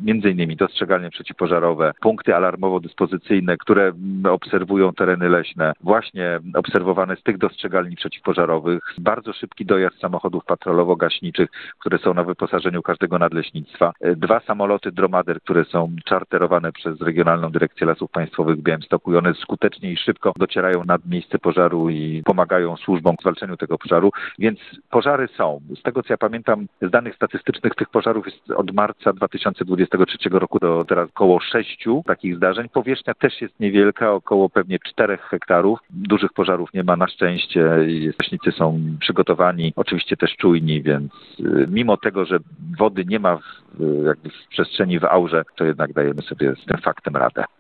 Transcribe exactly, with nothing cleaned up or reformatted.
między innymi dostrzegalnie przeciwpożarowe, punkty alarmowo-dyspozycyjne, które obserwują tereny leśne, właśnie obserwowane z tych dostrzegalni przeciwpożarowych, bardzo szybki dojazd samochodów patrolowo-gaśniczych, które są na wyposażeniu każdego nadleśnictwa, dwa samoloty Dromader, które są czarterowane przez Regionalną Dyrekcję Lasów Państwowych w Białymstoku i one skutecznie i szybko docierają nad miejsce pożaru i pomagają służbom w zwalczeniu tego pożaru, więc pożary są. Z tego co ja pamiętam, z danych statystycznych tych pożarów jest od marca dwa tysiące dwudziestego trzeciego roku do teraz około sześciu takich zdarzeń. Powierzchnia też jest niewielka, około pewnie czterech hektarów. Dużych pożarów nie ma na szczęście. Leśnicy są przygotowani, oczywiście też czujni, więc mimo tego, że wody nie ma w, jakby w przestrzeni w aurze, to jednak dajemy sobie z tym faktem radę.